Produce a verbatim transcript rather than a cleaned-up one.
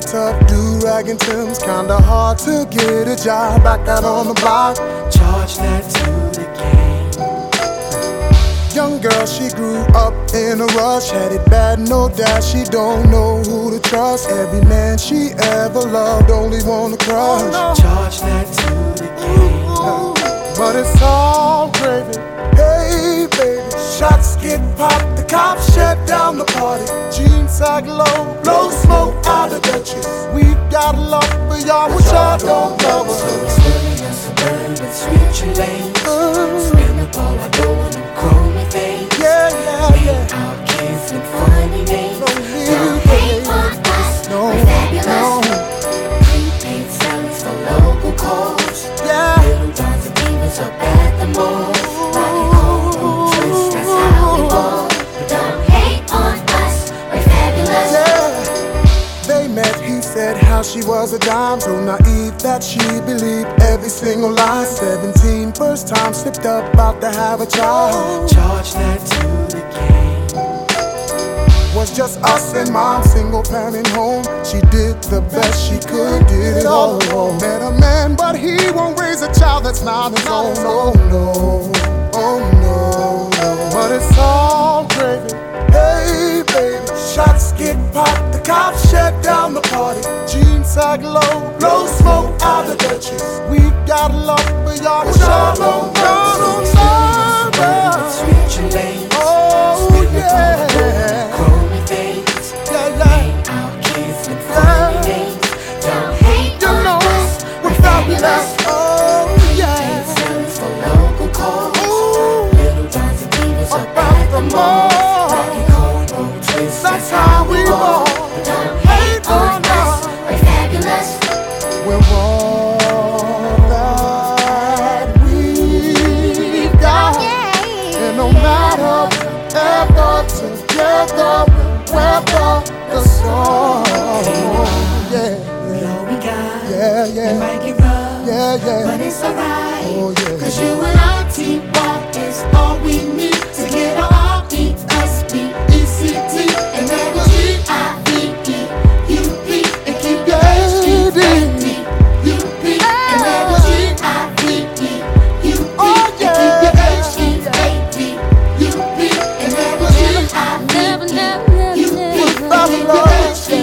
tough, do-rag and Tim's. Kinda hard to get a job back out on the block. Charge that to the game. Young girl, she grew up in a rush. Had it bad, no doubt. She don't know who to trust. Every man she ever loved only wanna crush. Charge that to the game. But it's all gravy. Hey, baby. Shots get popped, the cops shut down the party. Jeans sag low, blow smoke out of the chest. We've got love for y'all, which y'all don't love us. So we're swimming in suburban, switching lanes. Spin up all our dough in them chromey things. Yeah, yeah, yeah. Our kids and funny names. Don't Don't hate hate on us, no, we're fabulous. no. Prepaid sellers for local calls. Yeah. Little Johns and Divas up at the mall. Rockin' cold, roll twist, that's how we ball. But don't hate on us, we're fabulous. Yeah. They met, he said how she was a dime. So naive that she believed every single lie. Seventeen, first time slipped up, about to have a child. Charge that to the game. Was just us and mom, single parent home. She did the best she could, did it all alone. Met a man, but he won't raise a child that's not his own. Oh no, oh no, no. But it's all gravy. Hey baby, shots get popped, the cops shut down the party. Jeans sag low, blow smoke out of the chest. We've got love for y'all, but y'all don't, y'all don't love us. Switching lanes. Oh yeah. Chromey things. Yeah, yeah. Our kids and funny names. Don't hate You on know us, we're fabulous. Oh Prepaid yeah. sellers for local calls. Ooh, Little Johns and Divas up about at the the mall. mall. Rockin' cold, roll twist, That's how we roll. But don't hate on us, we're fabulous. We're all that we've got, and no matter ever together we'll weather the storm. Yeah, We all we got. yeah, It yeah, might get rough, yeah, but yeah. it's alright. Oh yeah. Cause you and I, teamwork is all we need to get our R E S P E C T and never G I V E U P and keep your H G A D U P and never G I V E U P Oh, and keep your H G A D U P and never G I V E U P and keep your H G